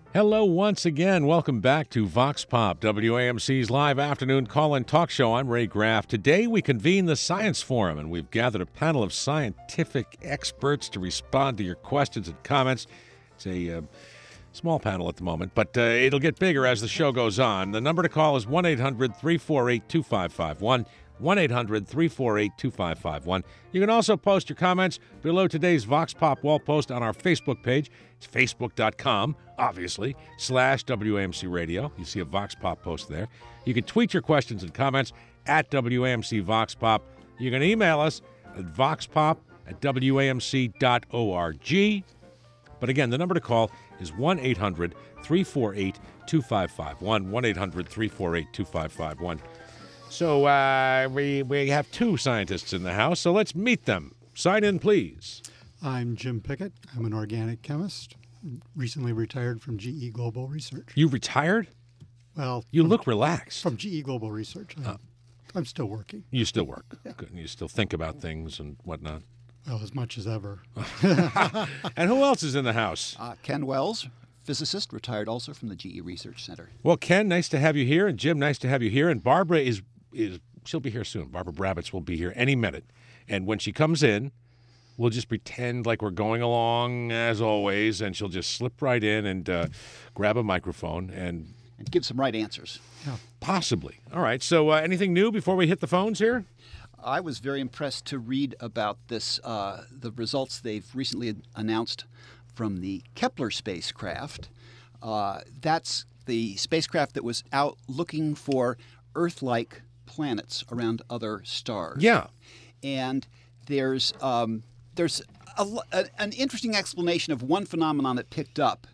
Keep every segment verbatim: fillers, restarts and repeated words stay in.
Hello once again. Welcome back to Vox Pop, W A M C's live afternoon call-in talk show. I'm Ray Graff. Today we convene the Science Forum, and we've gathered a panel of scientific experts to respond to your questions and comments. It's a uh, small panel at the moment, but uh, it'll get bigger as the show goes on. The number to call is one eight hundred three four eight two five five one. one eight hundred three four eight two five five one. You can also post your comments below today's Vox Pop wall post on our Facebook page. It's facebook.com, obviously, slash W A M C Radio. You see a Vox Pop post there. You can tweet your questions and comments at W A M C Vox Pop. You can email us at voxpop at W A M C dot org. But again, the number to call is one eight hundred three four eight two five five one. one eight hundred three four eight two five five one. So uh, we, we have two scientists in the house, so let's meet them. Sign in, please. I'm Jim Pickett. I'm an organic chemist, recently retired from G E Global Research. You retired? Well, You from, look relaxed. from G E Global Research. I'm, Oh. I'm still working. You still work. Yeah. Good. You still think about things and whatnot. Well, as much as ever. And who else is in the house? Uh, Ken Wells, physicist, retired also from the G E Research Center. Well, Ken, nice to have you here, and Jim, nice to have you here. And Barbara is is she'll be here soon. Barbara Brabitz will be here any minute. And when she comes in, we'll just pretend like we're going along as always, and she'll just slip right in and uh, grab a microphone and And give some right answers. Yeah. possibly. All right. So, uh, anything new before we hit the phones here? I was very impressed to read about this, uh, the results they've recently announced from the Kepler spacecraft. Uh, that's the spacecraft that was out looking for Earth-like planets around other stars. Yeah. And there's um, there's a, a, an interesting explanation of one phenomenon it picked up,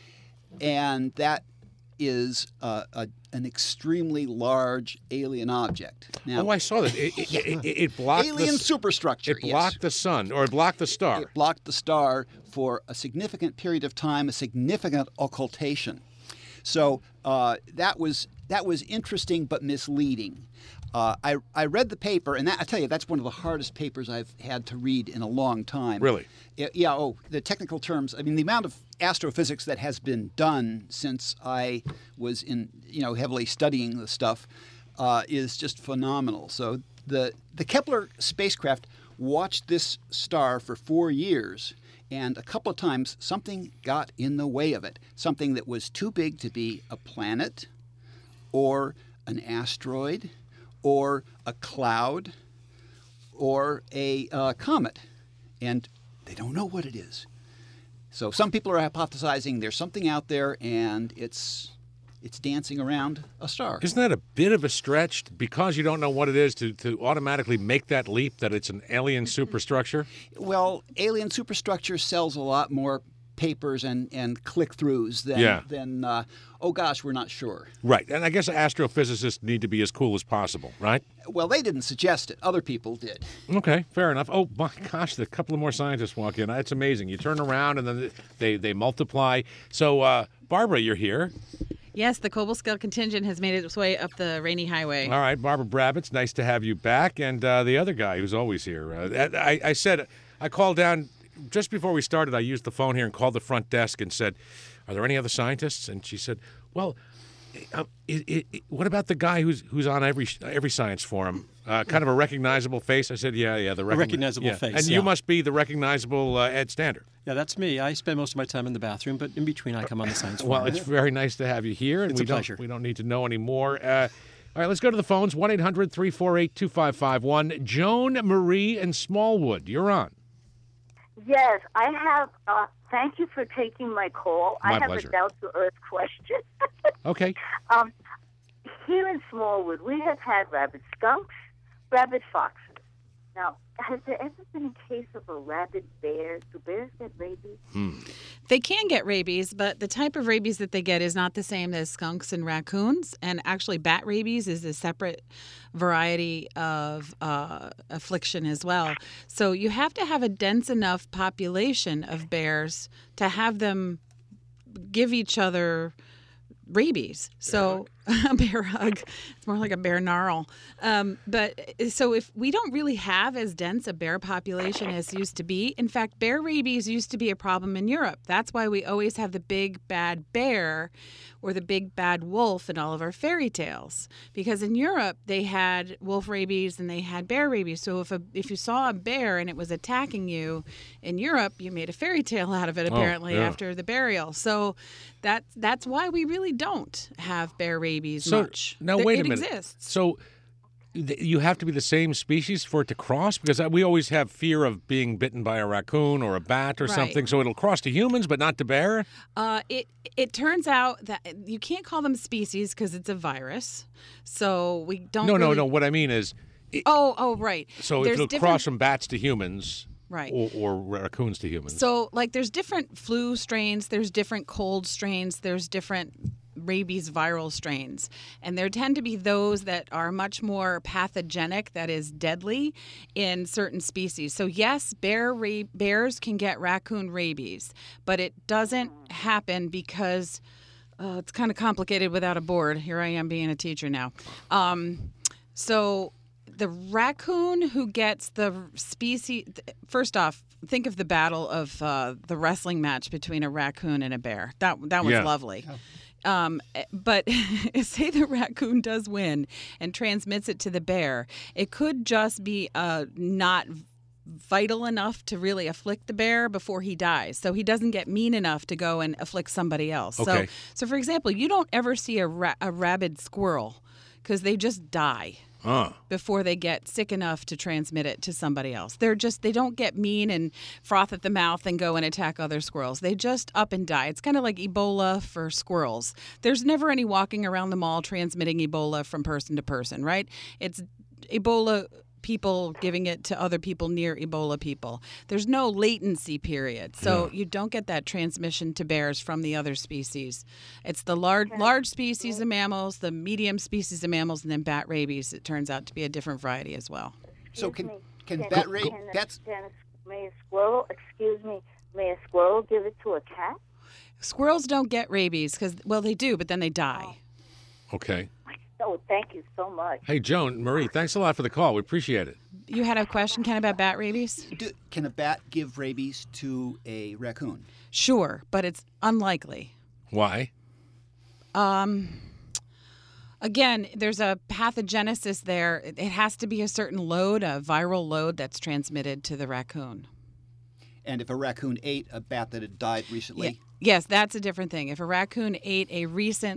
and that is uh, a, an extremely large alien object. Now, Oh, I saw that. It, it, it, it blocked alien the, superstructure. It blocked yes. the sun, or it blocked the star. It blocked the star for a significant period of time, a significant occultation. So uh, that was that was interesting but misleading. Uh, I I read the paper, and that, I tell you, that's one of the hardest papers I've had to read in a long time. Really? Yeah. yeah, Oh, the technical terms. I mean, the amount of astrophysics that has been done since I was in, you know, heavily studying the stuff uh, is just phenomenal. So the the Kepler spacecraft watched this star for four years. And a couple of times, something got in the way of it. Something that was too big to be a planet, or an asteroid, or a cloud, or a uh, comet. And they don't know what it is. So some people are hypothesizing there's something out there, and it's it's dancing around a star. Isn't that a bit of a stretch, because you don't know what it is, to, to automatically make that leap that it's an alien superstructure? Well, alien superstructure sells a lot more papers and, and click-throughs than, Yeah. than uh, oh gosh, we're not sure. Right. And I guess astrophysicists need to be as cool as possible, right? Well, they didn't suggest it. Other people did. Okay, fair enough. Oh, my gosh, a couple of more scientists walk in. It's amazing. You turn around, and then they, they multiply. So, uh, Barbara, you're here. Yes, the Cobble-Skull contingent has made its way up the Rainy Highway. All right, Barbara Brabitz, nice to have you back. And uh, the other guy who's always here. Uh, I, I said, I called down, just before we started, I used the phone here and called the front desk and said, are there any other scientists? And she said, well, uh, it, it, it, what about the guy who's who's on every every science forum? Uh, kind of a recognizable face. I said, yeah, yeah, the recogni- recognizable yeah. face, And yeah. you must be the recognizable uh, Ed Standard. Yeah, that's me. I spend most of my time in the bathroom, but in between I come on the science forum. Well, it's very nice to have you here, and It's we a don't pleasure. we don't need to know anymore. Uh, all right, let's go to the phones. one eight hundred three four eight two five five one. Joan Marie in Smallwood, you're on. Yes, I have. Uh, thank you for taking my call. My I have pleasure. a down to earth question. Okay. um, here in Smallwood, we have had rabbit skunks, rabbit foxes. Now, has there ever been a case of a rabid bear? Do bears get rabies? Hmm. They can get rabies, but the type of rabies that they get is not the same as skunks and raccoons. And actually, bat rabies is a separate variety of uh, affliction as well. So you have to have a dense enough population of bears to have them give each other rabies. So a bear hug. It's more like a bear gnarl. Um, but so if we don't really have as dense a bear population as used to be, in fact, bear rabies used to be a problem in Europe. That's why we always have the big bad bear or the big bad wolf in all of our fairy tales. Because in Europe, they had wolf rabies and they had bear rabies. So if a, if you saw a bear and it was attacking you in Europe, you made a fairy tale out of it, apparently, oh, yeah. after the burial. So that, that's why we really don't have bear rabies So much. now Th- wait it a minute. exists. So th- you have to be the same species for it to cross? Because uh, we always have fear of being bitten by a raccoon or a bat or Right. something. So it'll cross to humans, but not to bear? Uh, it it turns out that you can't call them species because it's a virus. So we don't. No, no, really- no. What I mean is, it, Oh, oh, right. so There's if it'll different- cross from bats to humans Right. or, or raccoons to humans. So, like, there's different flu strains, there's different cold strains, there's different rabies viral strains. And there tend to be those that are much more pathogenic, that is deadly, in certain species. So, yes, bear ra- bears can get raccoon rabies, but it doesn't happen because uh, it's kind of complicated without a board. Here I am being a teacher now. Um, so, the raccoon who gets the species, first off, think of the battle of uh, the wrestling match between a raccoon and a bear. That that was Yeah. lovely. Um, but say the raccoon does win and transmits it to the bear, it could just be uh, not vital enough to really afflict the bear before he dies. So he doesn't get mean enough to go and afflict somebody else. Okay. So, so for example, you don't ever see a, ra- a rabid squirrel because they just die Ah. before they get sick enough to transmit it to somebody else. They're just, they don't get mean and froth at the mouth and go and attack other squirrels. They just up and die. It's kind of like Ebola for squirrels. There's never any walking around the mall transmitting Ebola from person to person, right? It's Ebola people giving it to other people near Ebola people. There's no latency period. So you don't get that transmission to bears from the other species. It's the large large species of mammals, the medium species of mammals, and then bat rabies. It turns out to be a different variety as well. So Excuse can me. can Can- bat ra- can a- that's can a- may a squirrel, excuse me, may a squirrel give it to a cat? Squirrels don't get rabies because, well, they do, but then they die. Okay. Oh, thank you so much. Hey, Joan, Marie, thanks a lot for the call. We appreciate it. You had a question, Ken, about bat rabies? do, can a bat give rabies to a raccoon? Sure, but it's unlikely. Why? Um, again, there's a pathogenesis there. It it has to be a certain load, a viral load that's transmitted to the raccoon. And if a raccoon ate a bat that had died recently, Ye- Yes, that's a different thing. If a raccoon ate a recent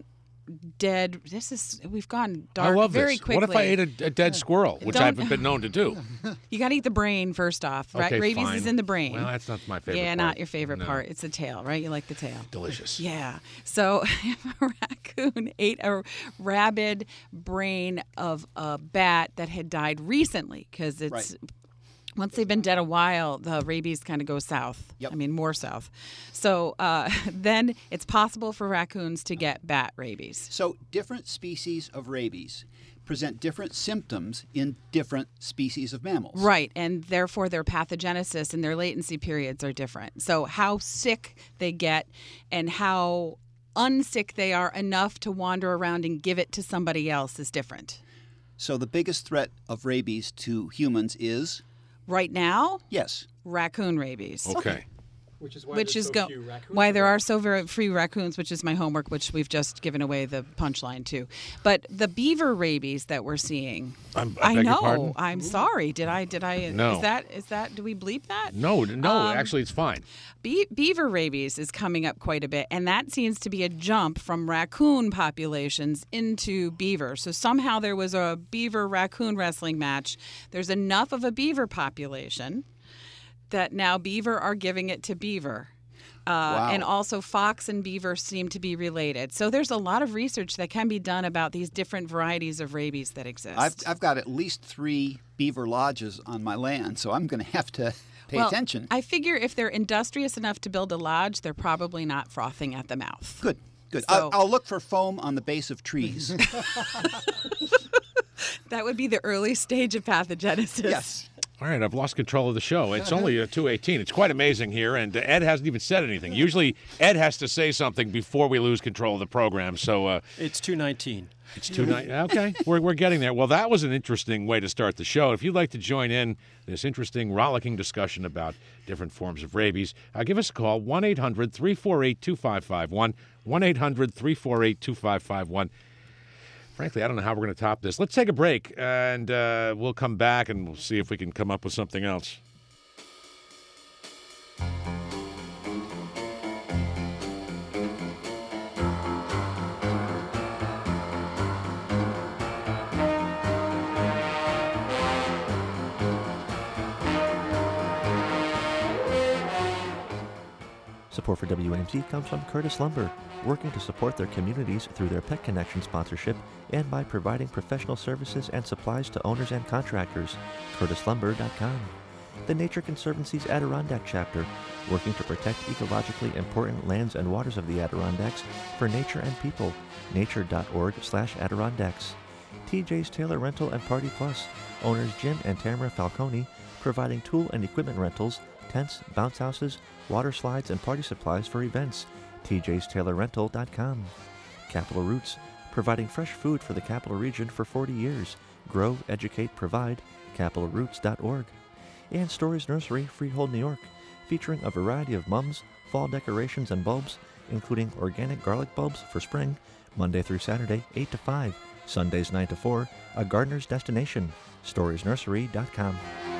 dead, this is we've gone dark I love very this. quickly. What if I ate a, a dead squirrel, which Don't- I've been known to do? You got to eat the brain first off. Ra- Okay, rabies fine. is in the brain. Well, that's not my favorite yeah, part. not your favorite No. part. It's the tail, right? You like the tail. Delicious. Yeah. So if a raccoon ate a rabid brain of a bat that had died recently, because it's Right. once they've been dead a while, the rabies kind of go south. Yep. I mean, more south. So uh, then it's possible for raccoons to get bat rabies. so different species of rabies present different symptoms in different species of mammals. Right, and therefore their pathogenesis and their latency periods are different. So how sick they get and how unsick they are enough to wander around and give it to somebody else is different. So the biggest threat of rabies to humans is Right now, yes. raccoon rabies. Okay. Which is why Which there's is so go- few raccoons why there around. are so very few raccoons, which is my homework, which we've just given away the punchline to. But the beaver rabies that we're seeing, I'm, I, I beg know. your pardon? I'm sorry. Did I? Did I? No. Is that? Is that? Do we bleep that? No, no, Um, actually, it's fine. Be- beaver rabies is coming up quite a bit, and that seems to be a jump from raccoon populations into beaver. So somehow there was a beaver raccoon wrestling match. There's enough of a beaver population that now beaver are giving it to beaver. Uh, Wow. And also fox and beaver seem to be related. So there's a lot of research that can be done about these different varieties of rabies that exist. I've, I've got at least three beaver lodges on my land, so I'm going to have to pay well, attention. I figure if they're industrious enough to build a lodge, they're probably not frothing at the mouth. Good, good. So- I'll, I'll look for foam on the base of trees. That would be the early stage of pathogenesis. yes. All right, I've lost control of the show. It's only uh, two eighteen. It's quite amazing here, and uh, Ed hasn't even said anything. Usually, Ed has to say something before we lose control of the program. So uh, It's two nineteen. it's two nineteen. Okay, we're we're getting there. Well, that was an interesting way to start the show. If you'd like to join in this interesting, rollicking discussion about different forms of rabies, uh, give us a call one eight hundred three four eight two five five one one eight hundred three four eight two five five one. Frankly, I don't know how we're going to top this. Let's take a break, and uh, we'll come back and we'll see if we can come up with something else. Support for W A M C comes from Curtis Lumber, working to support their communities through their Pet Connection sponsorship and by providing professional services and supplies to owners and contractors. curtis lumber dot com. The Nature Conservancy's Adirondack chapter, working to protect ecologically important lands and waters of the Adirondacks for nature and people. nature.org slash Adirondacks. T J's Taylor Rental and Party Plus, owners Jim and Tamara Falcone, providing tool and equipment rentals, tents, bounce houses, water slides, and party supplies for events. T J's Taylor Rental dot com. Capital Roots, providing fresh food for the Capital Region for forty years. Grow, educate, provide. capital roots dot org. And Stories Nursery, Freehold, New York, featuring a variety of mums, fall decorations, and bulbs, including organic garlic bulbs for spring, Monday through Saturday, eight to five, Sundays nine to four, a gardener's destination. stories nursery dot com.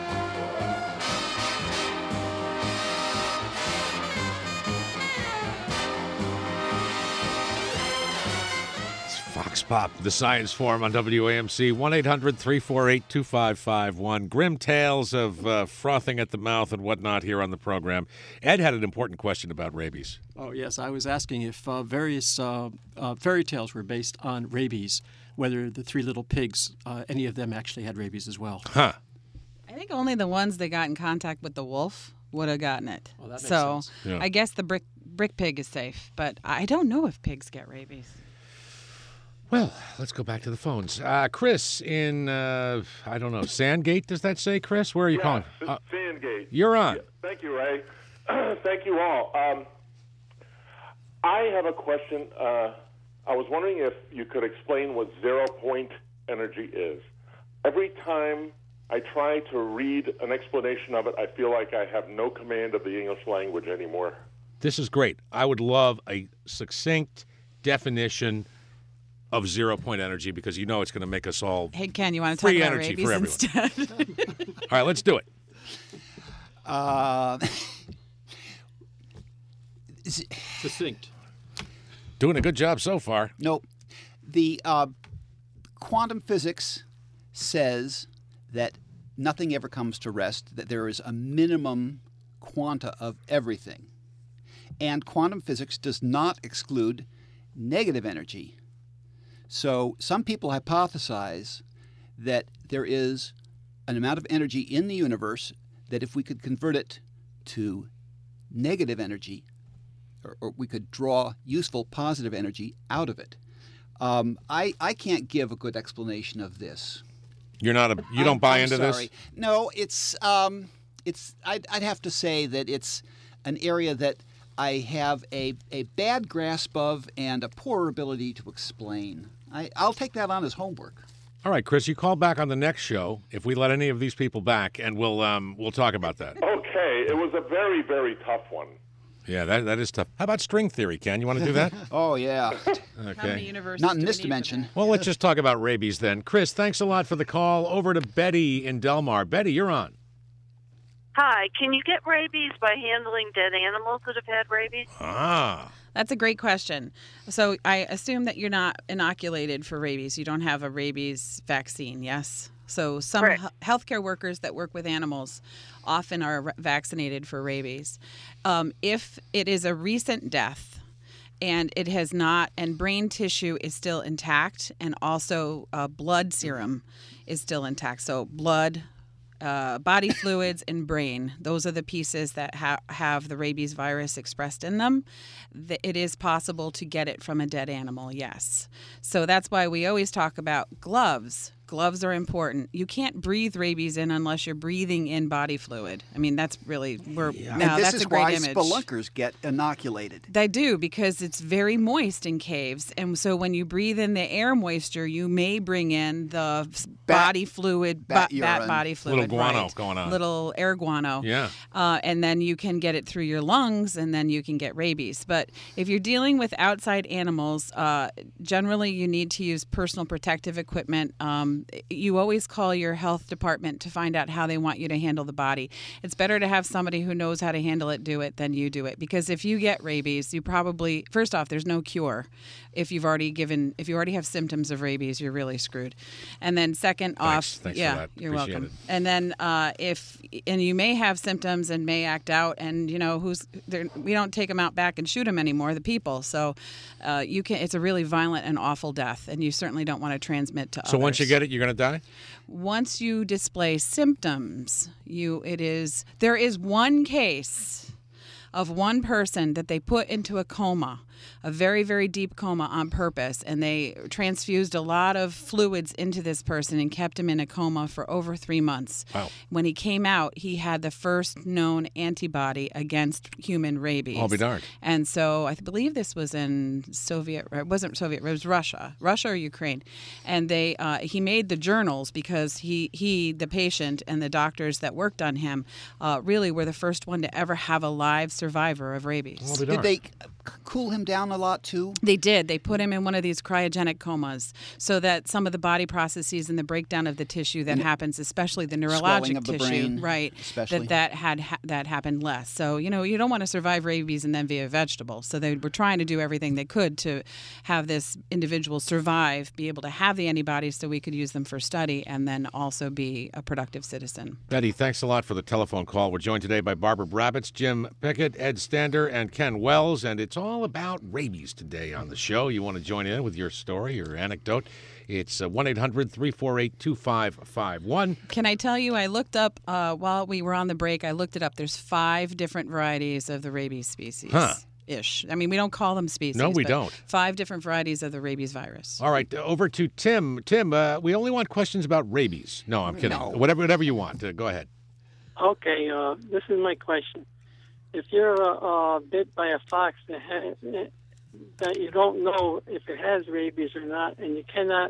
Vox Pop, the Science Forum on W A M C, one eight hundred three four eight two five five one. Grim tales of uh, frothing at the mouth and whatnot here on the program. Ed had an important question about rabies. Oh, yes. I was asking if uh, various uh, uh, fairy tales were based on rabies, whether the Three Little Pigs, uh, any of them actually had rabies as well. Huh. I think only the ones that got in contact with the wolf would have gotten it. Oh, that makes so sense. Yeah. I guess the brick brick pig is safe, but I don't know if pigs get rabies. Well, let's go back to the phones. Uh, Chris in, uh, I don't know, Sandgate, does that say, Chris? Where are you yeah, calling? S- Uh, Sandgate. you're on. Yeah, thank you, Ray. Thank you all. Um, I have a question. Uh, I was wondering if you could explain what zero-point energy is. Every time I try to read an explanation of it, I feel like I have no command of the English language anymore. This is great. I would love a succinct definition of zero-point energy because you know it's going to make us all... Hey, Ken, you want to talk Free about energy rabies for everyone. instead? All right, let's do it. Uh, Succinct. Doing a good job so far. no, the uh, quantum physics says that nothing ever comes to rest, that there is a minimum quanta of everything. And quantum physics does not exclude negative energy. So some people hypothesize that there is an amount of energy in the universe that if we could convert it to negative energy, or, or we could draw useful positive energy out of it. Um, I, I can't give a good explanation of this. You're not a... You don't I'm- buy I'm into sorry. this? No, it's um, it's. I'd, I'd have to say that it's an area that I have a, a bad grasp of and a poor ability to explain. I, I'll take that on as homework. All right, Chris, you call back on the next show if we let any of these people back, and we'll um, we'll talk about that. Okay, it was a very, very tough one. Yeah, that that is tough. How about string theory, Ken? You want to do that? Oh yeah, How many Okay. universes not in do we this need for dimension. that? Well, let's just talk about rabies then. Chris, thanks a lot for the call. Over to Betty in Delmar. Betty, you're on. Hi, can you get rabies by handling dead animals that have had rabies? Ah. That's a great question. So I assume that you're not inoculated for rabies. You don't have a rabies vaccine, yes? So some Correct. he- healthcare workers that work with animals often are re- vaccinated for rabies. Um, if it is a recent death and it has not, and brain tissue is still intact, and also uh, blood serum is still intact. So blood, uh, body fluids, and brain. Those are the pieces that ha- have the rabies virus expressed in them. Th- It is possible to get it from a dead animal, yes. So that's why we always talk about gloves Gloves are important. You can't breathe rabies in unless you're breathing in body fluid. I mean, that's really we're And now this that's is a great why image. spelunkers get inoculated. They do, because it's very moist in caves, and so when you breathe in the air moisture, you may bring in the s- Bat- body fluid, bat ba- bat urine. body fluid, Little guano right. going on. little air guano. Yeah. Uh, and then you can get it through your lungs, and then you can get rabies. But if you're dealing with outside animals, uh, generally you need to use personal protective equipment. Um, you always call your health department to find out how they want you to handle the body. It's better to have somebody who knows how to handle it do it than you do it, because if you get rabies, you probably first off, there's no cure. If you've already given, if you already have symptoms of rabies, you're really screwed. And then second Thanks. off, Thanks for yeah, that. you're Appreciate welcome. it. And then uh, if and you may have symptoms and may act out, and you know who's there, we don't take them out back and shoot them anymore, the people. So uh, you can. It's a really violent and awful death, and you certainly don't want to transmit to others. So once you get it, you're going to die? Once you display symptoms, you it is there is one case of one person that they put into a coma, a very, very deep coma on purpose, and they transfused a lot of fluids into this person and kept him in a coma for over three months. Wow. When he came out, he had the first known antibody against human rabies. I'll be darned. And so I believe this was in Soviet, it wasn't Soviet, it was Russia, Russia or Ukraine. And they, uh, he made the journals because he, he, the patient and the doctors that worked on him uh, really were the first one to ever have a live survivor of rabies. I'll be Did darned. they c- cool him down a lot too? They did. They put him in one of these cryogenic comas so that some of the body processes and the breakdown of the tissue that happens, especially the neurologic of the tissue, brain, right? especially. That that had ha- that happened less. So you know you don't want to survive rabies and then be a vegetable. So they were trying to do everything they could to have this individual survive, be able to have the antibodies so we could use them for study, and then also be a productive citizen. Betty, thanks a lot for the telephone call. We're joined today by Barbara Brabitz, Jim Pickett, Ed Stander, and Ken Wells, and it's all about rabies today on the show. You want to join in with your story, your anecdote? It's uh, one eight hundred three four eight two five five one. Can I tell you, I looked up, uh, while we were on the break, I looked it up. There's five different varieties of the rabies species. Huh. Ish. I mean, we don't call them species. No, we but don't. Five different varieties of the rabies virus. All right, uh, over to Tim. Tim, uh, we only want questions about rabies. No, I'm kidding. No. Whatever, whatever you want. Uh, go ahead. Okay, uh, this is my question. If you're uh, uh, bit by a fox that, ha- that you don't know if it has rabies or not, and you cannot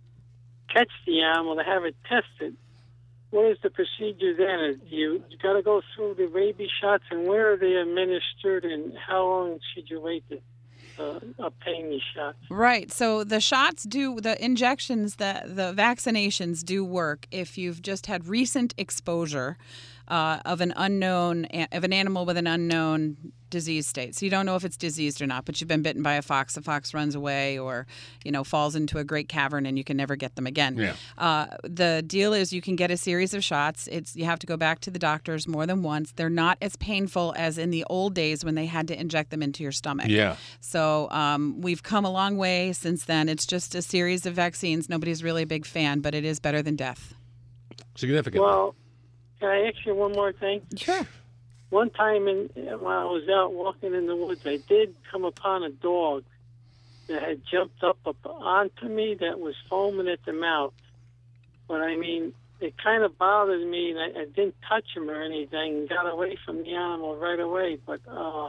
catch the animal to have it tested, what is the procedure then? You, you got to go through the rabies shots, and where are they administered, and how long should you wait to uh, obtain these shots? Right. So the shots do, the injections, the, the vaccinations do work if you've just had recent exposure uh, of an unknown, of an animal with an unknown disease state. So you don't know if it's diseased or not, but you've been bitten by a fox, the fox runs away or, you know, falls into a great cavern and you can never get them again. Yeah. Uh, the deal is you can get a series of shots. It's you have to go back to the doctors more than once. They're not as painful as in the old days when they had to inject them into your stomach. Yeah. So um, we've come a long way since then. It's just a series of vaccines. Nobody's really a big fan, but it is better than death. Significant. Well, can I ask you one more thing? Sure. One time in, when I was out walking in the woods, I did come upon a dog that had jumped up, up onto me that was foaming at the mouth. But, I mean, it kind of bothered me, and I, I didn't touch him or anything and got away from the animal right away. But uh,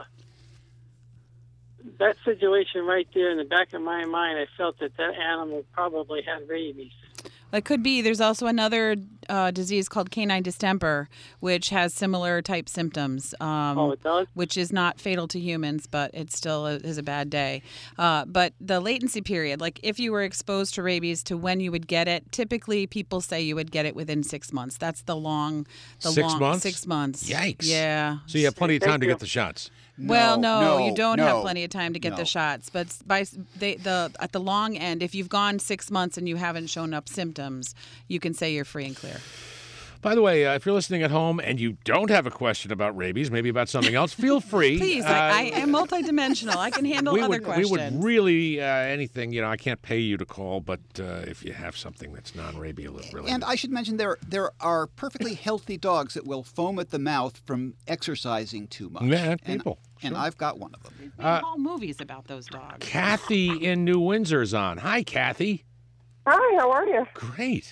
that situation right there in the back of my mind, I felt that that animal probably had rabies. It could be. There's also another uh, disease called canine distemper, which has similar type symptoms. Um, Oh, it does? Which is not fatal to humans, but it still is a bad day. Uh, but the latency period, like if you were exposed to rabies to when you would get it, typically people say you would get it within six months. That's the long, the Six long months? six months. Yikes. Yeah. So you have plenty of time to you. get the shots. Well, no, no, you don't no, have plenty of time to get no. the shots. But by they, the at the long end, if you've gone six months and you haven't shown up symptoms, you can say you're free and clear. By the way, uh, if you're listening at home and you don't have a question about rabies, maybe about something else, feel free. Please, Uh, I, I am multidimensional. I can handle we other would, questions. We would really, uh, anything, you know, I can't pay you to call, but uh, if you have something that's non-rabies related. And I should mention there there are perfectly healthy dogs that will foam at the mouth from exercising too much. Yeah, And- people, And, sure. I've got one of them. There's whole movies about those dogs. Kathy in New Windsor's on. Hi, Kathy. Hi, how are you? Great.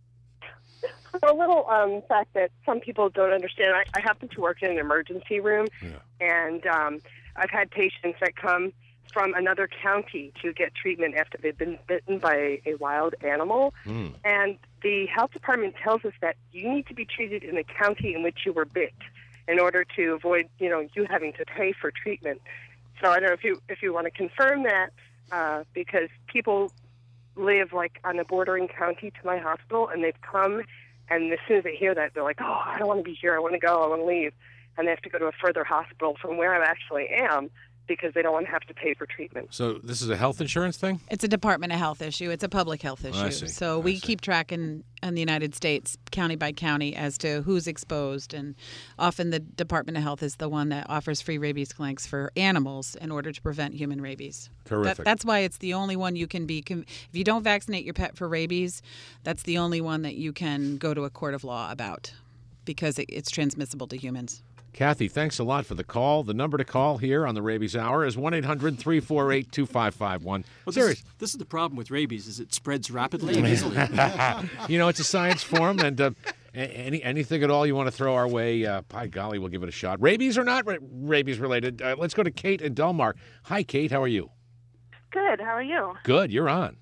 A little um, fact that some people don't understand. I, I happen to work in an emergency room, Yeah. and um, I've had patients that come from another county to get treatment after they've been bitten by a wild animal. Mm. And the health department tells us that you need to be treated in the county in which you were bit in order to avoid, you know, you having to pay for treatment. So I don't know if you if you want to confirm that, uh, because people live like on a bordering county to my hospital, and they've come, and as soon as they hear that, they're like, oh, I don't want to be here. I want to go. I want to leave. And they have to go to a further hospital from where I actually am because they don't want to have to pay for treatment. So this is a health insurance thing? It's a Department of Health issue. It's a public health issue. I see. So I we see. keep track in, in the United States, county by county, as to who's exposed. And often the Department of Health is the one that offers free rabies clinics for animals in order to prevent human rabies. Terrific. That, that's why it's the only one you can be. If you don't vaccinate your pet for rabies, that's the only one that you can go to a court of law about because it, it's transmissible to humans. Kathy, thanks a lot for the call. The number to call here on the Rabies Hour is one eight hundred three four eight two five five one. Well, Serious. this, is, this is the problem with rabies: is it spreads rapidly and easily. You know, it's a science forum, and uh, any anything at all you want to throw our way, uh, by golly, we'll give it a shot. Rabies or not ra- rabies related? Uh, let's go to Kate in Delmar. Hi, Kate. How are you? Good. How are you? Good. You're on.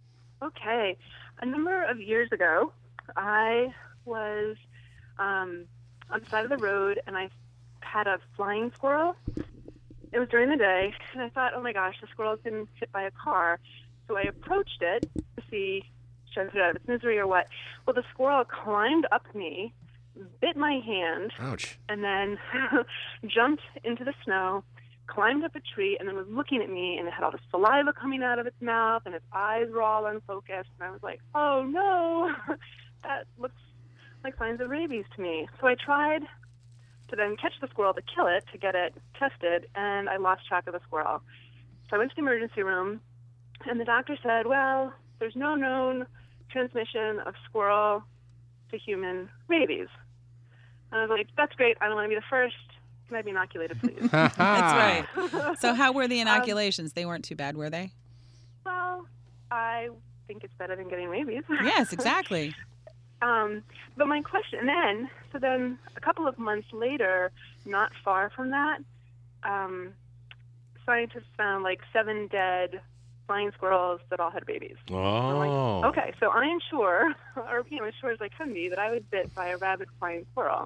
Okay. A number of years ago, I was um, on the side of the road, and I had a flying squirrel. It was during the day, and I thought, oh my gosh, the squirrel's been hit by a car. So I approached it to see should I put it out of its misery or what. Well, the squirrel climbed up me, bit my hand, Ouch. and then jumped into the snow, climbed up a tree, and then was looking at me, and it had all this saliva coming out of its mouth, and its eyes were all unfocused, and I was like, oh no, that looks like signs of rabies to me. So I tried to then catch the squirrel to kill it, to get it tested, and I lost track of the squirrel. So I went to the emergency room, and the doctor said, well, there's no known transmission of squirrel to human rabies. And I was like, that's great. I don't want to be the first. Can I be inoculated, please? That's right. So how were the inoculations? Um, they weren't too bad, were they? Well, I think it's better than getting rabies. Yes, exactly. Um, but my question, and then, so then a couple of months later, not far from that, um, scientists found like seven dead flying squirrels that all had rabies. Oh. I'm like, okay, so I'm sure, or you know, as sure as I can be, that I was bit by a rabid flying squirrel.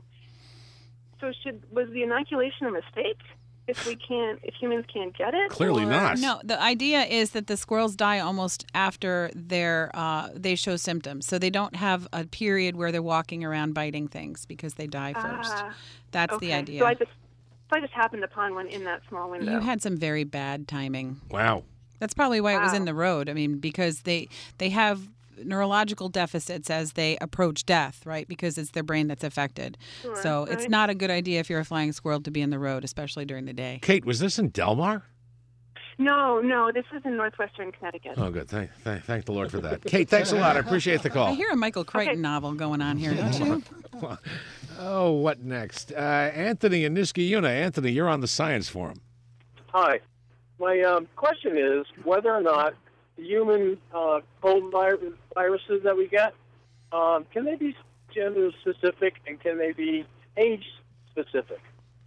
So should was the inoculation a mistake? If we can't, if humans can't get it? Clearly or? not. No, the idea is that the squirrels die almost after they're, uh, they show symptoms. So they don't have a period where they're walking around biting things because they die first. Ah, That's okay. the idea. So I just, so I just happened upon one in that small window. You had some very bad timing. Wow. That's probably why it was Wow. in the road. I mean, because they they have neurological deficits as they approach death, right? Because it's their brain that's affected. Sure, So it's right. not a good idea if you're a flying squirrel to be in the road, especially during the day. Kate, was this in Delmar? No, no, this is in northwestern Connecticut. Oh, good. Thank, thank, thank the Lord for that. Kate, thanks a lot. I appreciate the I call. hear a Michael Crichton Okay. novel going on here, don't you? Oh, what next? Uh, Anthony in Niskayuna. Anthony, you're on the Science Forum. Hi. My um, question is whether or not the human uh, cold vir- viruses that we get, um, can they be gender specific and can they be age specific?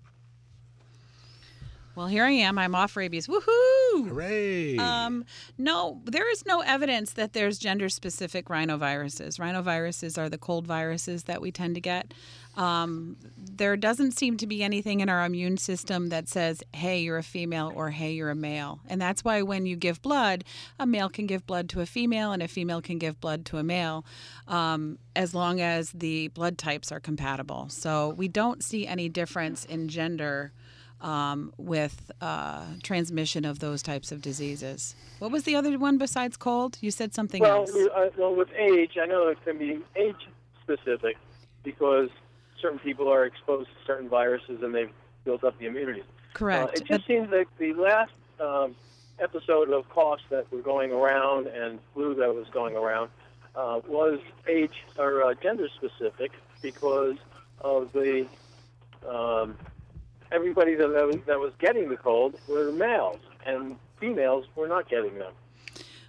Well, here I am. I'm off rabies. Woohoo! Hooray! Um, no, there is no evidence that there's gender-specific rhinoviruses. Rhinoviruses are the cold viruses that we tend to get. Um, there doesn't seem to be anything in our immune system that says, hey, you're a female or hey, you're a male. And that's why when you give blood, a male can give blood to a female and a female can give blood to a male, um, as long as the blood types are compatible. So we don't see any difference in gender Um, with uh, transmission of those types of diseases. What was the other one besides cold? You said something well, else. uh, well, with age, I know it can be age specific because certain people are exposed to certain viruses and they've built up the immunity. Correct. Uh, it just seems like the last um, episode of coughs that were going around and flu that was going around uh, was age or uh, gender specific because of the um, everybody that was, that was getting the cold were males, and females were not getting them.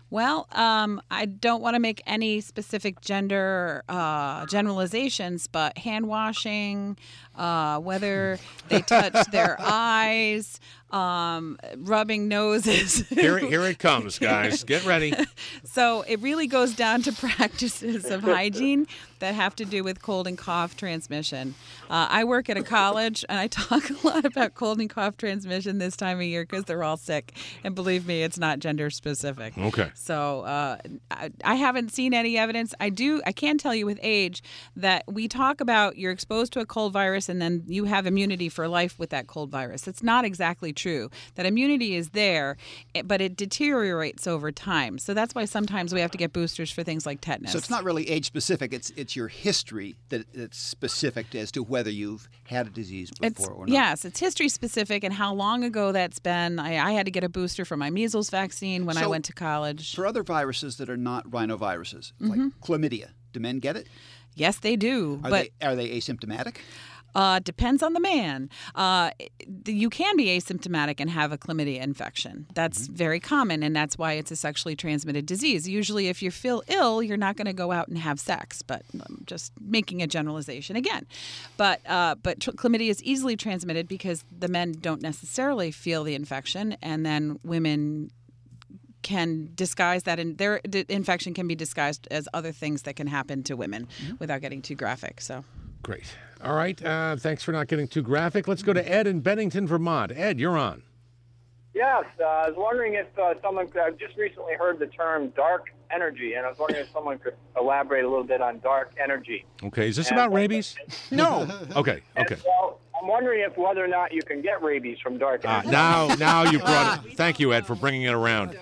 Well, um, I don't want to make any specific gender uh, generalizations, but hand washing, uh, whether they touch their eyes, um, rubbing noses. Here, here it comes, guys. Get ready. So it really goes down to practices of hygiene that have to do with cold and cough transmission. Uh, I work at a college, and I talk a lot about cold and cough transmission this time of year because they're all sick. And believe me, it's not gender specific. Okay. So uh, I, I haven't seen any evidence. I do. I can tell you with age that we talk about you're exposed to a cold virus and then you have immunity for life with that cold virus. It's not exactly true. That immunity is there, but it deteriorates over time. So that's why sometimes we have to get boosters for things like tetanus. So it's not really age specific. It's it's your history that that's specific as to whether you've had a disease before It's, or not. yes, it's history specific and how long ago that's been. I, I had to get a booster for my measles vaccine when I So, went to college. For other viruses that are not rhinoviruses, like Mhm. chlamydia, do men get it? Yes, they do. Are but they are they asymptomatic? Uh, depends on the man. Uh, you can be asymptomatic and have a chlamydia infection. That's Mm-hmm. very common, and that's why it's a sexually transmitted disease. Usually, if you feel ill, you're not going to go out and have sex. But I'm just making a generalization again. But uh, but tr- chlamydia is easily transmitted because the men don't necessarily feel the infection, and then women can disguise that, and their d- infection can be disguised as other things that can happen to women without getting too graphic. So. Great. All right. Uh, thanks for not getting too graphic. Let's go to Ed in Bennington, Vermont. Ed, you're on. Yes, uh, I was wondering if uh, someone could, I've just recently heard the term dark energy, and I was wondering if someone could elaborate a little bit on dark energy. Okay. Is this And- about rabies? No. Okay. Okay. Well, I'm wondering if whether or not you can get rabies from dark Ah, energy. now, now you brought it. Thank you, Ed, for bringing it around.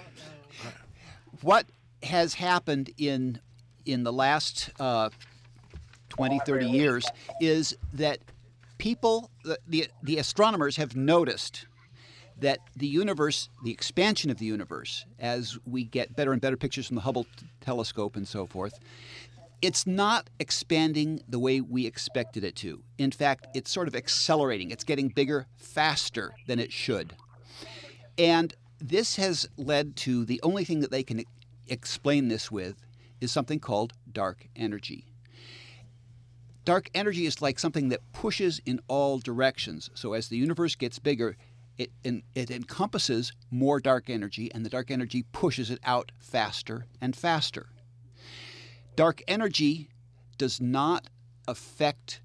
What has happened in in the last uh, twenty, thirty years is that people, the, the, the astronomers have noticed that the universe, the expansion of the universe, as we get better and better pictures from the Hubble t- telescope and so forth, it's not expanding the way we expected it to. In fact, it's sort of accelerating. It's getting bigger faster than it should. And this has led to the only thing that they can e- explain this with is something called dark energy. Dark energy is like something that pushes in all directions. So as the universe gets bigger, it, in, it encompasses more dark energy, and the dark energy pushes it out faster and faster. Dark energy does not affect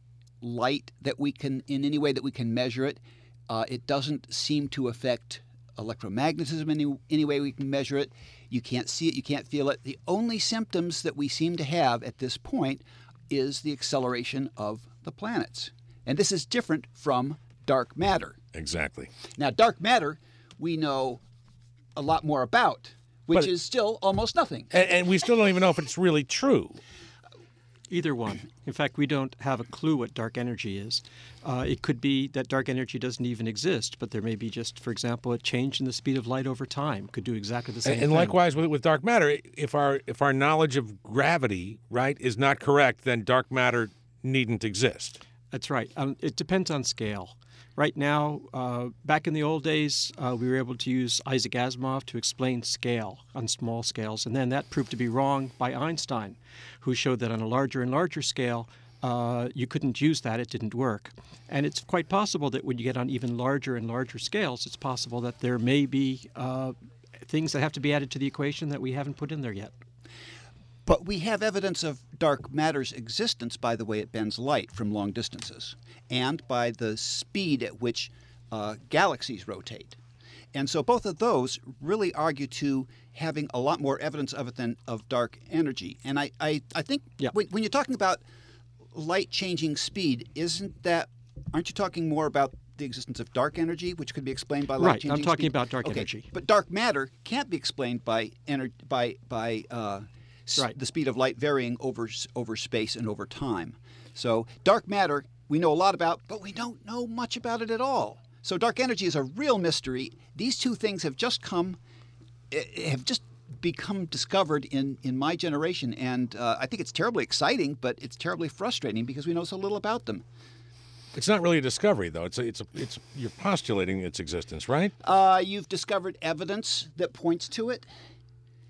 light that we can, in any way that we can measure it. Uh, it doesn't seem to affect electromagnetism in any, any way we can measure it. You can't see it, you can't feel it. The only symptoms that we seem to have at this point is the acceleration of the planets. And this is different from dark matter. Exactly. Now, dark matter, we know a lot more about, which But- is still almost nothing. And, and we still don't even know if it's really true. Either one. In fact, we don't have a clue what dark energy is. Uh, it could be that dark energy doesn't even exist, but there may be just, for example, a change in the speed of light over time. Could do exactly the same And, thing. and likewise with, with dark matter, if our if our knowledge of gravity, right, is not correct, then dark matter needn't exist. That's right. Um, it depends on scale. Right now, uh, back in the old days, uh, we were able to use Isaac Asimov to explain scale on small scales, and then that proved to be wrong by Einstein, who showed that on a larger and larger scale, uh, you couldn't use that, it didn't work. And it's quite possible that when you get on even larger and larger scales, it's possible that there may be uh, things that have to be added to the equation that we haven't put in there yet. But we have evidence of dark matter's existence by the way it bends light from long distances and by the speed at which uh, galaxies rotate. And so both of those really argue to having a lot more evidence of it than of dark energy. And I, I, I think Yeah. when, when you're talking about light changing speed, isn't that, aren't you talking more about the existence of dark energy, which could be explained by light Right, changing I'm talking speed? about dark Okay, energy. But dark matter can't be explained by ener- by by uh, s- Right. the speed of light varying over s- over space and over time. So dark matter we know a lot about, but we don't know much about it at all. So dark energy is a real mystery. These two things have just come, eh, have just become discovered in, in my generation, and uh, I think it's terribly exciting, but it's terribly frustrating because we know so little about them. It's not really a discovery, though. It's a, it's a, it's you're postulating its existence, right? Uh, you've discovered evidence that points to it.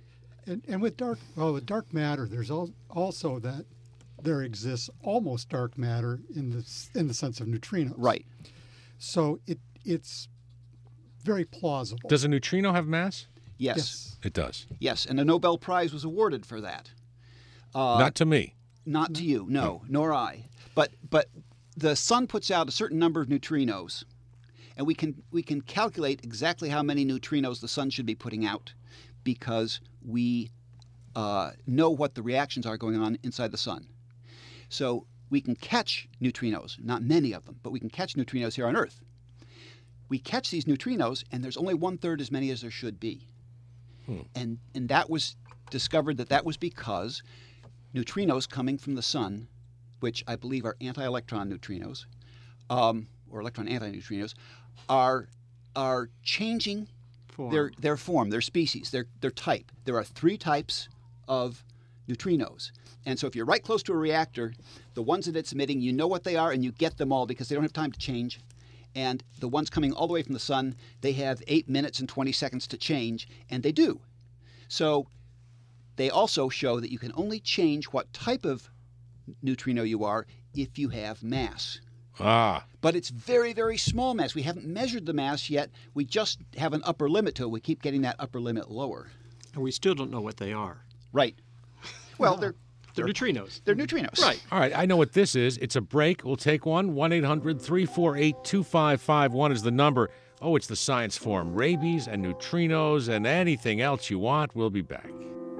and, and with dark, well, with dark matter, there's al- also that there exists almost dark matter in the s- in the sense of neutrinos. Right. So it it's very plausible. Does a neutrino have mass? Yes. Yes. It does. Yes, and a Nobel Prize was awarded for that. Uh, Not to me. Not to you, no, nor I. But but the sun puts out a certain number of neutrinos, and we can we can calculate exactly how many neutrinos the sun should be putting out, because we uh, know what the reactions are going on inside the sun. So we can catch neutrinos, not many of them, but we can catch neutrinos here on Earth. We catch these neutrinos, and there's only one third as many as there should be. Hmm. And and that was discovered that that was because neutrinos coming from the sun, which I believe are anti-electron neutrinos, um, or electron antineutrinos, are are changing Form. their their form, their species, their their type. There are three types of neutrinos. And so if you're right close to a reactor, the ones that it's emitting, you know what they are and you get them all because they don't have time to change. And the ones coming all the way from the sun, they have eight minutes and twenty seconds to change, and they do. So they also show that you can only change what type of neutrino you are if you have mass. Ah. But it's very, very small mass. We haven't measured the mass yet. We just have an upper limit to it. We keep getting that upper limit lower. And we still don't know what they are. Right. Well, they're They're neutrinos. They're neutrinos. Right. All right, I know what this is. It's a break. We'll take one. one eight hundred three four eight two five five one is the number. Oh, it's the Science Forum. Rabies and neutrinos and anything else you want. We'll be back.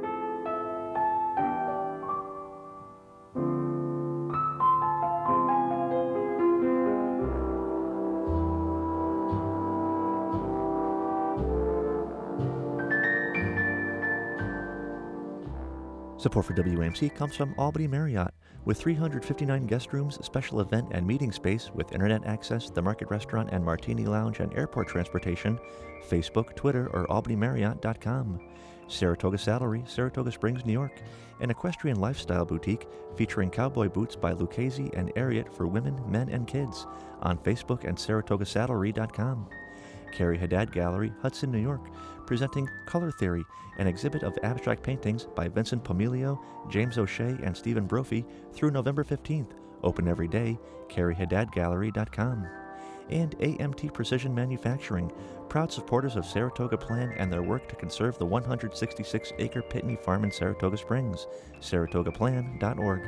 Support for W A M C comes from Albany Marriott. With three hundred fifty-nine guest rooms, special event and meeting space with internet access, the Market Restaurant and Martini Lounge, and airport transportation, Facebook, Twitter, or albany marriott dot com. Saratoga Saddlery, Saratoga Springs, New York. An equestrian lifestyle boutique featuring cowboy boots by Lucchese and Ariat for women, men, and kids. On Facebook and saratoga saddlery dot com. Carrie Haddad Gallery, Hudson, New York, presenting Color Theory, an exhibit of abstract paintings by Vincent Pomilio, James O'Shea, and Stephen Brophy through November fifteenth. Open every day, carrie haddad gallery dot com. And A M T Precision Manufacturing, proud supporters of Saratoga Plan and their work to conserve the one hundred sixty-six acre Pitney Farm in Saratoga Springs. saratoga plan dot org.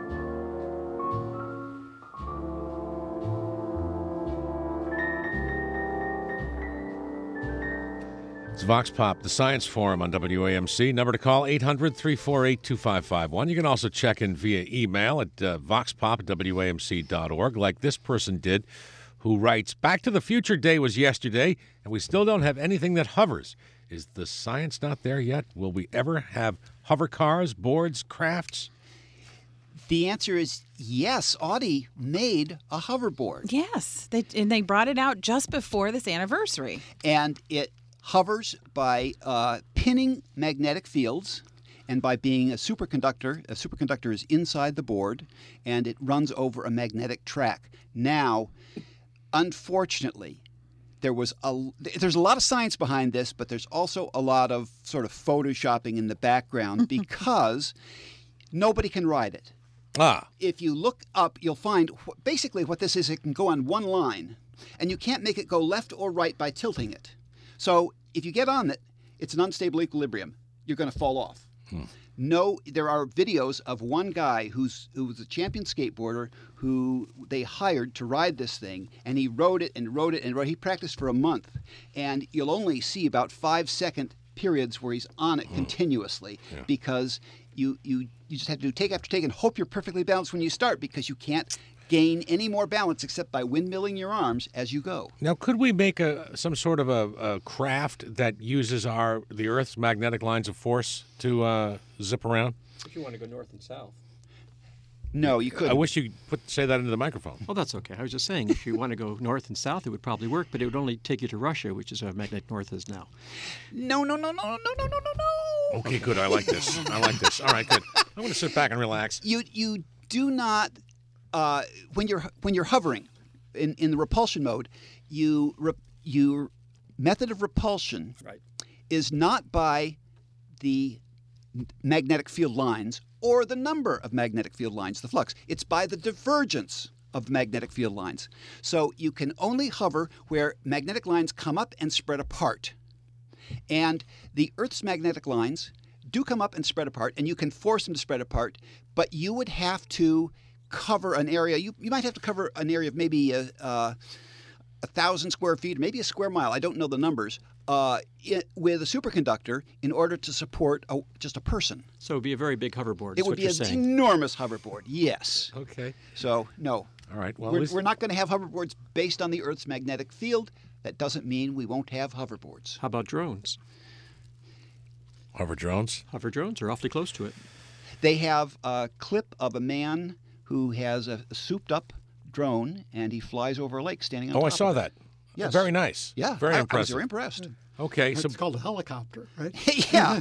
It's Vox Pop, the Science Forum on W A M C. Number to call, eight hundred three four eight two five five one. You can also check in via email at uh, voxpop at w a m c dot org, like this person did, who writes, Back to the Future Day was yesterday, and we still don't have anything that hovers. Is the science not there yet? Will we ever have hover cars, boards, crafts? The answer is yes. Audi made a hoverboard. Yes, they, and they brought it out just before this anniversary. And it hovers by uh, pinning magnetic fields and by being a superconductor. A superconductor is inside the board, and it runs over a magnetic track. Now, unfortunately, there was a there's a lot of science behind this, but there's also a lot of sort of photoshopping in the background because nobody can ride it. Ah. If you look up, you'll find wh- basically what this is. It can go on one line, and you can't make it go left or right by tilting it. So if you get on it, it's an unstable equilibrium. You're going to fall off. Hmm. No, there are videos of one guy who's who was a champion skateboarder who they hired to ride this thing, and he rode it and rode it and rode. He practiced for a month, and you'll only see about five second periods where he's on it continuously Yeah. because you you you just have to do take after take and hope you're perfectly balanced when you start because you can't gain any more balance except by windmilling your arms as you go. Now, could we make a some sort of a, a craft that uses our the Earth's magnetic lines of force to uh, zip around? If you want to go north and south. No, you couldn't. I wish you put say that into the microphone. Well, that's okay. I was just saying, if you want to go north and south, it would probably work, but it would only take you to Russia, which is where magnetic north is now. No, no, no, no, no, no, no, no, no. Okay, good. I like this. I like this. All right, good. I'm going to sit back and relax. You you do not uh, when you're when you're hovering in, in the repulsion mode, you re, your method of repulsion right. is not by the magnetic field lines or the number of magnetic field lines, the flux. It's by the divergence of magnetic field lines. So you can only hover where magnetic lines come up and spread apart. And the Earth's magnetic lines do come up and spread apart, and you can force them to spread apart, but you would have to cover an area. You, you might have to cover an area of maybe a, uh, a thousand square feet, maybe a square mile. I don't know the numbers. Uh, it, with a superconductor in order to support a, just a person. So it would be a very big hoverboard. It is would what be you're an saying. enormous hoverboard, yes. Okay. So, no. All right. Well, we're, at least- we're not going to have hoverboards based on the Earth's magnetic field. That doesn't mean we won't have hoverboards. How about drones? Hover drones? Hover drones are awfully close to it. They have a clip of a man who has a, a souped-up drone, and he flies over a lake standing on Oh, top I saw of it. that. Yes. Very nice. Yeah. Very I, impressive. I was very impressed. Okay, so It's called a helicopter, right? yeah.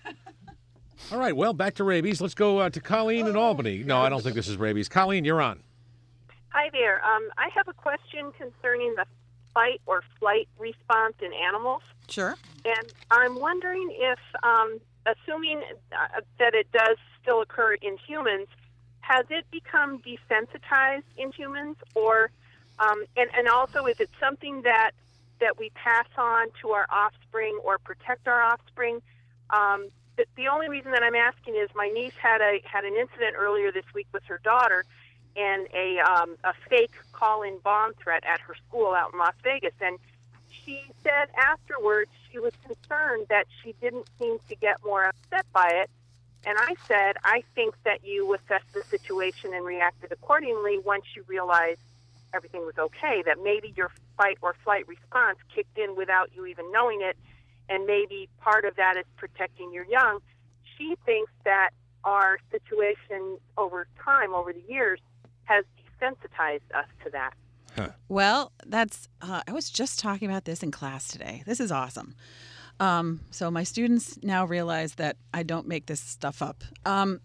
all right. Well, back to rabies. Let's go uh, to Colleen in Albany. No, I don't think this is rabies. Colleen, you're on. Hi there. Um, I have a question concerning the fight or flight response in animals. Sure. And I'm wondering if, um, assuming uh, that it does still occur in humans, has it become desensitized in humans, or um, and and also is it something that that we pass on to our offspring or protect our offspring? Um, the, the only reason that I'm asking is my niece had a had an incident earlier this week with her daughter, and a um, a fake call-in bomb threat at her school out in Las Vegas, and she said afterwards she was concerned that she didn't seem to get more upset by it. And I said, I think that you assessed the situation and reacted accordingly once you realized everything was okay, that maybe your fight or flight response kicked in without you even knowing it, and maybe part of that is protecting your young. She thinks that our situation over time, over the years, has desensitized us to that. Huh. Well, that's, uh, I was just talking about this in class today. This is awesome. Um, so my students now realize that I don't make this stuff up. Um,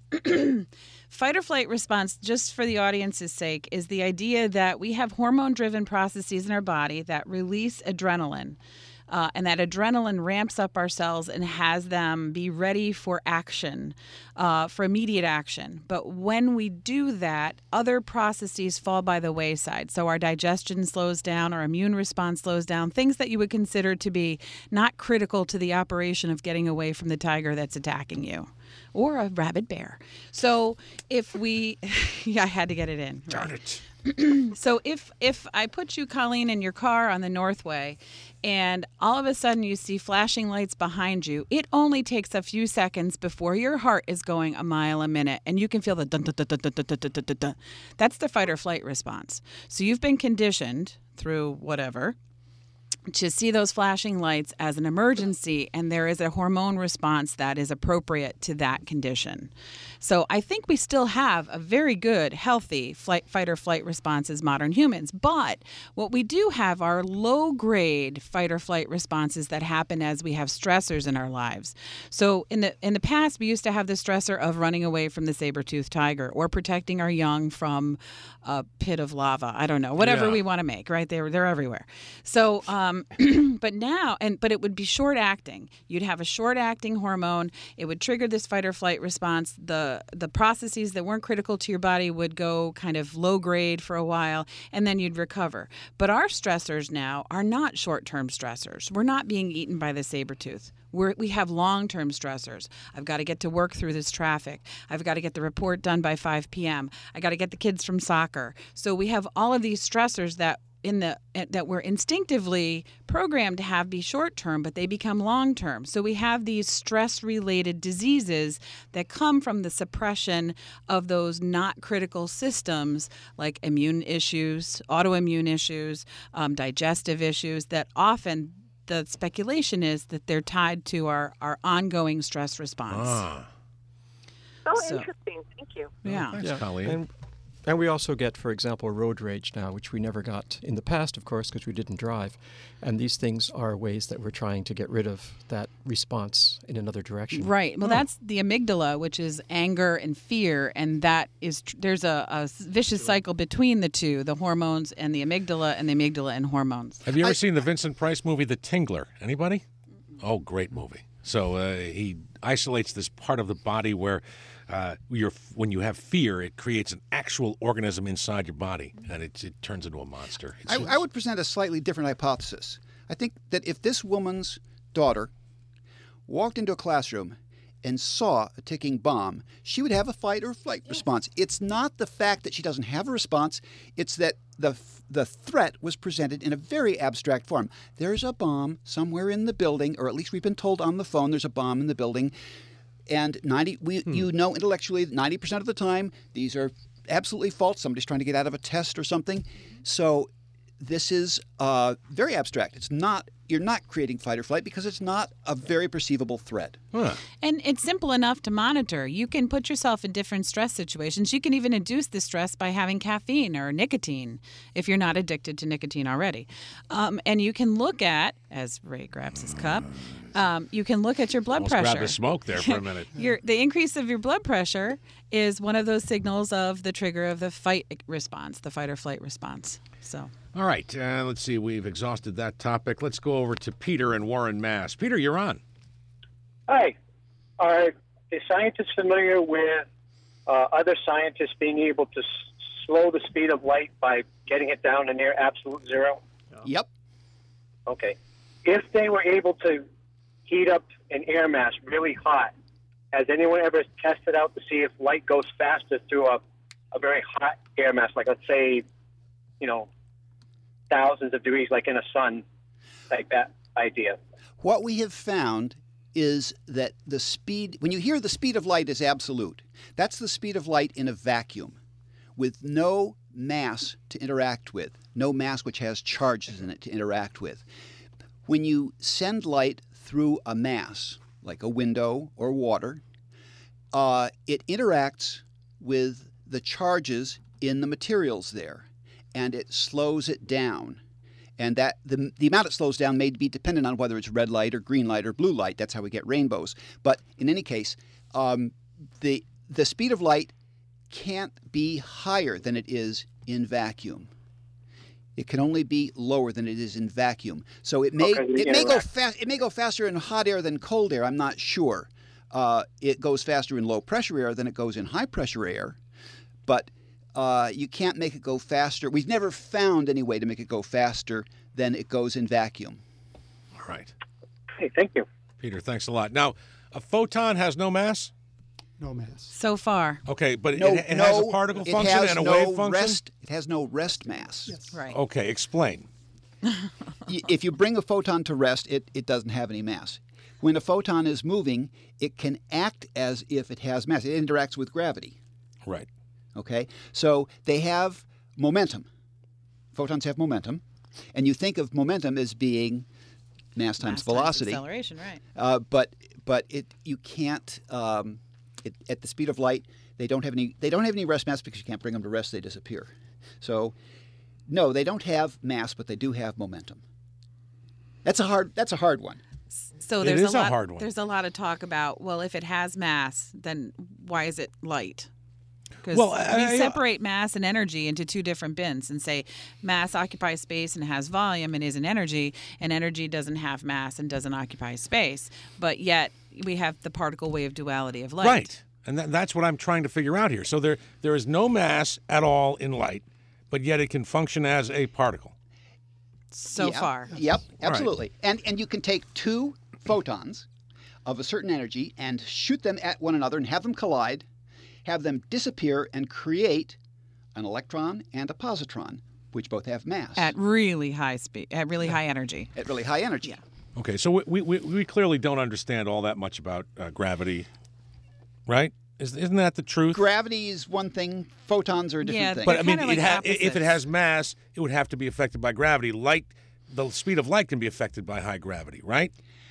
fight or flight response, just for the audience's sake, is the idea that we have hormone-driven processes in our body that release adrenaline. Uh, and that adrenaline ramps up our cells and has them be ready for action, uh, for immediate action. But when we do that, other processes fall by the wayside. So our digestion slows down, our immune response slows down, things that you would consider to be not critical to the operation of getting away from the tiger that's attacking you, or a rabid bear. So if we, yeah, I had to get it in. Darn it. So if if I put you, Colleen, in your car on the Northway, and all of a sudden you see flashing lights behind you, it only takes a few seconds before your heart is going a mile a minute, and you can feel the dun dun dun dun dun dun dun dun dun dun. That's the fight or flight response. So you've been conditioned through whatever to see those flashing lights as an emergency, and there is a hormone response that is appropriate to that condition. So I think we still have a very good, healthy flight, fight or flight response as modern humans. But what we do have are low-grade fight or flight responses that happen as we have stressors in our lives. So in the in the past, we used to have the stressor of running away from the saber-toothed tiger or protecting our young from a pit of lava. I don't know, whatever Yeah. we want to make, right? They're they're everywhere. So. Um, but now, and but it would be short acting. You'd have a short acting hormone. It would trigger this fight or flight response. The the processes that weren't critical to your body would go kind of low grade for a while, and then you'd recover. But our stressors now are not short term stressors. We're not being eaten by the saber tooth. We're, we have long-term stressors. I've got to get to work through this traffic. I've got to get the report done by five p.m. I got to get the kids from soccer. So we have all of these stressors that in the that we're instinctively programmed to have be short-term, but they become long-term. So we have these stress-related diseases that come from the suppression of those not critical systems, like immune issues, autoimmune issues, um, digestive issues, that often the speculation is that they're tied to our, our ongoing stress response. Ah. So, So- interesting. Thank you. Yeah. Thanks, Colleen. And, and we also get, for example, road rage now, which we never got in the past, of course, because we didn't drive. And these things are ways that we're trying to get rid of that response in another direction. Right. Well, that's the amygdala, which is anger and fear, and that is tr- there's a, a vicious cycle between the two, the hormones and the amygdala, and the amygdala and hormones. Have you ever seen the Vincent Price movie, The Tingler? Anybody? Oh, great movie. So uh, he isolates this part of the body where uh, you're, when you have fear, it creates an actual organism inside your body, and it, it turns into a monster. It's, I, I would present a slightly different hypothesis. I think that if this woman's daughter walked into a classroom and saw a ticking bomb, she would have a fight or flight response. It's not the fact that she doesn't have a response, it's that the the threat was presented in a very abstract form. There's a bomb somewhere in the building, or at least we've been told on the phone there's a bomb in the building. And ninety, we, hmm. you know intellectually that ninety percent of the time, these are absolutely false. Somebody's trying to get out of a test or something. So this is uh, very abstract. It's not, you're not creating fight or flight because it's not a very perceivable threat. Huh. And it's simple enough to monitor. You can put yourself in different stress situations. You can even induce the stress by having caffeine or nicotine if you're not addicted to nicotine already. Um, and you can look at, as Ray grabs his cup, um, you can look at your blood Almost pressure. grabbed a smoke there for a minute. your, the increase of your blood pressure is one of those signals of the trigger of the fight response, the fight or flight response. So. All right, uh, let's see. We've exhausted that topic. Let's go over to Peter in Warren, Mass. Peter, you're on. Hi. Are the scientists familiar with uh, other scientists being able to s- slow the speed of light by getting it down to near absolute zero? Yep. Okay. If they were able to heat up an air mass really hot, has anyone ever tested out to see if light goes faster through a, a very hot air mass, like let's say, you know, thousands of degrees, like in a sun, like that idea? What we have found is that the speed, when you hear the speed of light is absolute, that's the speed of light in a vacuum with no mass to interact with, no mass which has charges in it to interact with. When you send light through a mass, like a window or water, uh, it interacts with the charges in the materials there, and it slows it down. And that the, the amount it slows down may be dependent on whether it's red light or green light or blue light. That's how we get rainbows. But in any case, um, the the speed of light can't be higher than it is in vacuum. It can only be lower than it is in vacuum. So it may Okay, it yeah, may go right. fast. It may go faster in hot air than cold air. I'm not sure. Uh, it goes faster in low pressure air than it goes in high pressure air, but uh, you can't make it go faster. We've never found any way to make it go faster than it goes in vacuum. All right. Hey, thank you. Peter, thanks a lot. Now, a photon has no mass? No mass. So far. Okay, but No, it, it no, has a particle it function has and a no wave function? Rest, it has no rest mass. Yes. Right. Okay, explain. Y- If you bring a photon to rest, it, it doesn't have any mass. When a photon is moving, it can act as if it has mass. It interacts with gravity. Right. Okay? So they have momentum. Photons have momentum. And you think of momentum as being mass times Mass times velocity. acceleration, right. Uh, but but it you can't um, it, at the speed of light. They don't have any. They don't have any rest mass because you can't bring them to rest. They disappear. So no, they don't have mass, but they do have momentum. That's a hard. That's a hard one. So It there's is a a lot, hard one. There's a lot of talk about, well, if it has mass, then why is it light? Because Well, I- we I- separate mass and energy into two different bins and say mass occupies space and has volume and is an energy, and energy doesn't have mass and doesn't occupy space. But yet we have the particle wave duality of light. Right. And that, that's what I'm trying to figure out here. So there there is no mass at all in light, but yet it can function as a particle. So Yeah. far. Yep, right. absolutely. And and you can take two photons of a certain energy and shoot them at one another and have them collide, have them disappear and create an electron and a positron, which both have mass At really high speed, at really high energy. at really high energy. Yeah. Okay, so we we, we clearly don't understand all that much about uh, gravity, right? Is, isn't that the truth? Gravity is one thing, photons are a different Yeah, thing. But I mean, kinda like it ha- if it opposites. has mass, it would have to be affected by gravity. Light, the speed of light can be affected by high gravity, right?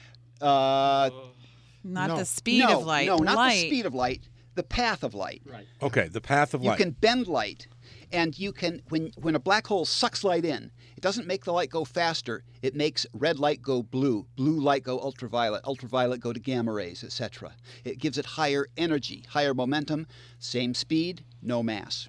uh, Not No. the speed no, of light. No, not light. the speed of light, the path of light. Right. Okay, the path of You light. can bend light, and you can when when a black hole sucks light in, it doesn't make the light go faster. It makes red light go blue, blue light go ultraviolet, ultraviolet go to gamma rays, et cetera. It gives it higher energy, higher momentum, same speed, no mass.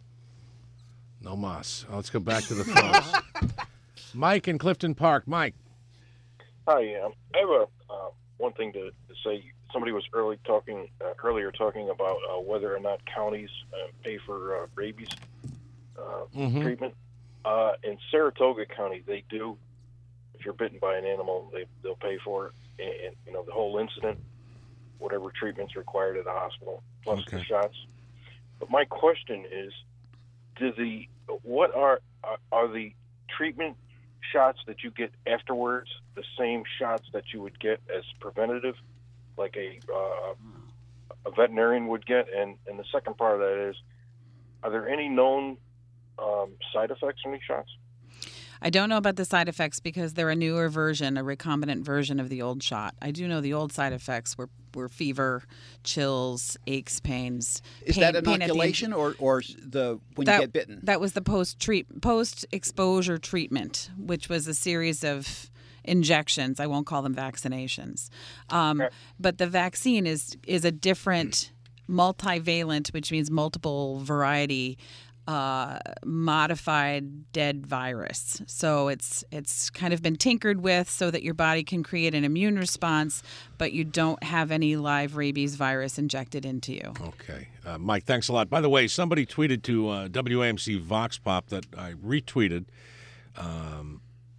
No mass. Oh, let's go back to the phones. Mike in Clifton Park. Mike. Hi, yeah. I have a, uh, one thing to, to say. somebody was early talking uh, earlier talking about uh, whether or not counties uh, pay for uh, rabies uh, Mhm. treatment. Uh, in Saratoga County, they do. If you're bitten by an animal, they they'll pay for it, and, and you know the whole incident, whatever treatment's required at the hospital, plus the Okay. shots. But my question is, do the what are are, are the treatment shots that you get afterwards the same shots that you would get as preventative, like a uh, a veterinarian would get? And and the second part of that is, are there any known um, side effects from these shots? I don't know about the side effects because they're a newer version, a recombinant version of the old shot. I do know the old side effects were, were fever, chills, aches, pains. Is pain, that pain at the- inoculation or, or the when that, you get bitten? That was the post treat post exposure treatment, which was a series of injections. I won't call them vaccinations, um, but the vaccine is is a different multivalent, which means multiple variety. Uh, modified dead virus. So it's it's kind of been tinkered with so that your body can create an immune response, but you don't have any live rabies virus injected into you. Okay. Uh, Mike, thanks a lot. By the way, somebody tweeted to uh, W A M C Vox Pop that I retweeted um,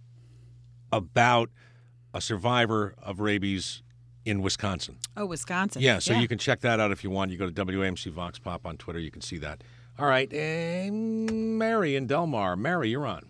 about a survivor of rabies in Wisconsin. Oh, Wisconsin. Yeah, so you can check that out if you want. You go to W A M C Vox Pop on Twitter. You can see that. All right, and Mary in Delmar. Mary, you're on.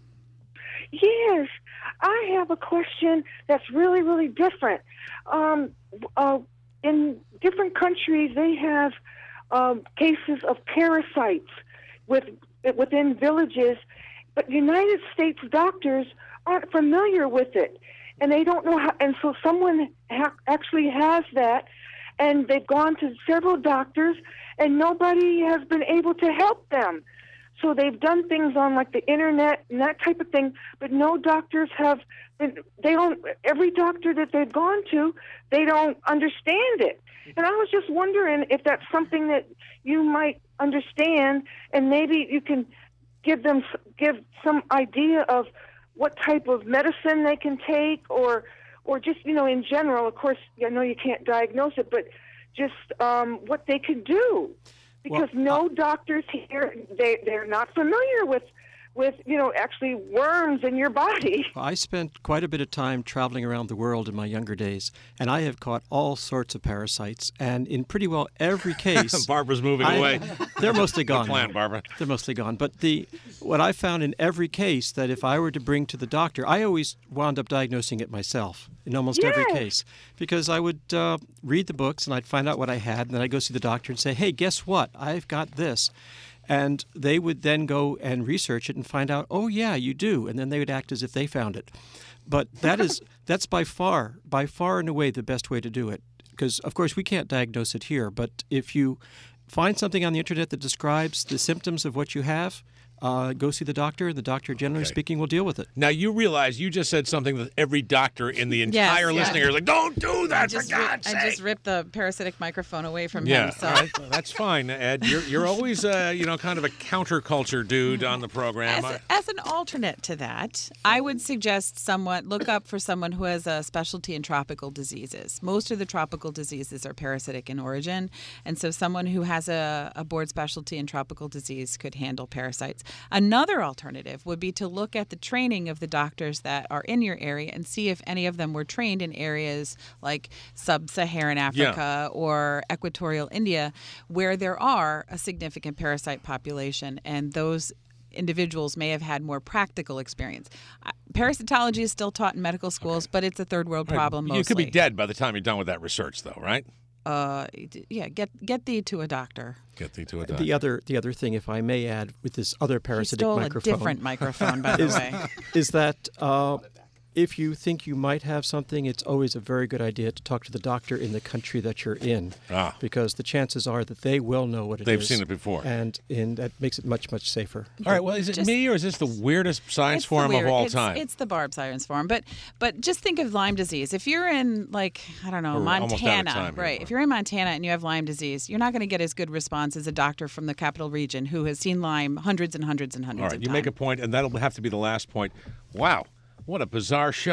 Yes, I have a question that's really, really different. Um, uh, in different countries, they have um, cases of parasites with within villages, but United States doctors aren't familiar with it, and they don't know how. And so, someone ha- actually has that, and they've gone to several doctors, and nobody has been able to help them. So they've done things on like the internet and that type of thing, but no doctors have been, they don't, every doctor that they've gone to, they don't understand it. And I was just wondering if that's something that you might understand, and maybe you can give them, give some idea of what type of medicine they can take, or, or just, you know, in general. Of course, I know you can't diagnose it, but just um, what they could do, because Well, no doctors here, they, they're not familiar with, with, you know, actually worms in your body. I spent quite a bit of time traveling around the world in my younger days, and I have caught all sorts of parasites. And in pretty well every case, Barbara's moving I- away. They're mostly Good gone. plan, now. Barbara. They're mostly gone. But the what I found in every case that if I were to bring to the doctor, I always wound up diagnosing it myself in almost every Yes. case, because I would uh, read the books and I'd find out what I had, and then I'd go see the doctor and say, "Hey, guess what? I've got this." And they would then go and research it and find out, oh, yeah, you do. And then they would act as if they found it. But that is that's by far, by far and away the best way to do it. Because, of course, we can't diagnose it here. But if you find something on the internet that describes the symptoms of what you have, uh, go see the doctor. The doctor, generally Okay. speaking, will deal with it. Now, you realize you just said something that every doctor in the Yes, entire yeah. listening area is like, don't do I that, for just, ri- God's I sake. just ripped the parasitic microphone away from Yeah, him. So. all right. Well, that's fine, Ed. You're, you're always, uh, you know, kind of a counterculture dude on the program. As, as an alternate to that, I would suggest someone look up for someone who has a specialty in tropical diseases. Most of the tropical diseases are parasitic in origin, and so someone who has a, a board specialty in tropical disease could handle parasites. Another alternative would be to look at the training of the doctors that are in your area and see if any of them were trained in areas like sub-Saharan Africa or equatorial India, where there are a significant parasite population, and those individuals may have had more practical experience. Uh, Parasitology is still taught in medical schools, but it's a third world Right. problem mostly. You could be dead by the time you're done with that research, though, right? Uh, yeah, get get thee to a doctor. Get thee to a doctor. The other, the other thing, if I may add, with this other parasitic stole a microphone, different microphone, by the is, way. is that uh, if you think you might have something, it's always a very good idea to talk to the doctor in the country that you're in, Ah. because the chances are that they will know what it is. They've seen it before. and and that makes it much much safer. All right, well, is it Just- me or is this the weirdest science It's the forum weird- of all it's, time? It's the Barb Science Forum, but but just think of Lyme disease. If you're in like I don't know We're almost out of Montana, time here, right? If you're in Montana and you have Lyme disease, you're not going to get as good response as a doctor from the capital region who has seen Lyme hundreds and hundreds and hundreds All right, of you times. make a point, and that'll have to be the last point. Wow, what a bizarre show.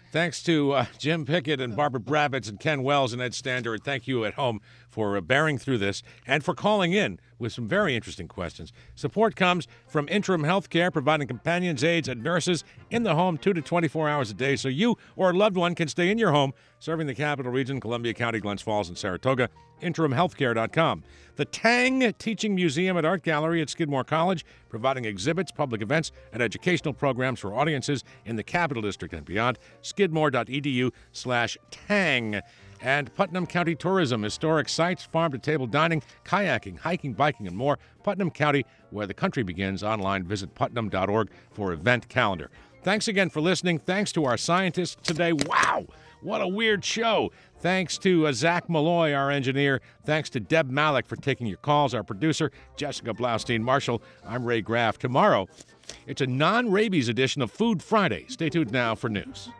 Thanks to uh, Jim Pickett and Barbara Brabitz and Ken Wells and Ed Stander. And thank you at home for uh, bearing through this and for calling in with some very interesting questions. Support comes from Interim Healthcare, providing companions, aides, and nurses in the home two to twenty-four hours a day so you or a loved one can stay in your home, serving the Capital Region, Columbia County, Glens Falls, and Saratoga. interim healthcare dot com. The Tang Teaching Museum and Art Gallery at Skidmore College, providing exhibits, public events, and educational programs for audiences in the Capital District and beyond. skidmore.edu slash tang. And Putnam County Tourism, historic sites, farm-to-table dining, kayaking, hiking, biking, and more. Putnam County, where the country begins. Online, visit putnam dot org for event calendar. Thanks again for listening. Thanks to our scientists today. Wow, what a weird show. Thanks to uh, Zach Malloy, our engineer. Thanks to Deb Malik for taking your calls, our producer, Jessica Blaustein Marshall. I'm Ray Graff. Tomorrow, it's a non-rabies edition of Food Friday. Stay tuned now for news.